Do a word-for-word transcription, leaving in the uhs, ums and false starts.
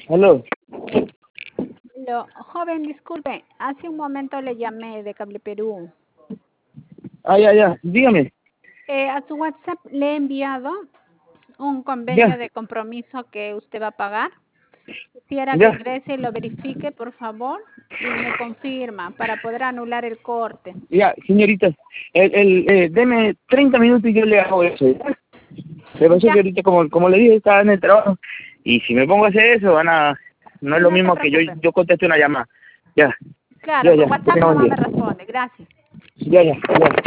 Aló. Lo, joven, disculpe, hace un momento le llamé de Cable Perú. Ah, ya, ya. Dígame. Eh, a su WhatsApp le he enviado un convenio Ya, de compromiso que usted va a pagar. Quisiera que ya. ingrese y lo verifique, por favor, y me confirma para poder anular el corte. Ya, señorita. El, el, eh, deme treinta minutos y yo le hago eso. ¿Ya? Le pasó Ya, que ahorita, como, como le dije, estaba en el trabajo. Y si me pongo a hacer eso, van a... No es sí, lo no se mismo que yo, preocupe. yo conteste una llamada. Ya, Claro, ya, por ya. Que WhatsApp tenga buen nomás día. me responde. Gracias. Ya, ya, ya.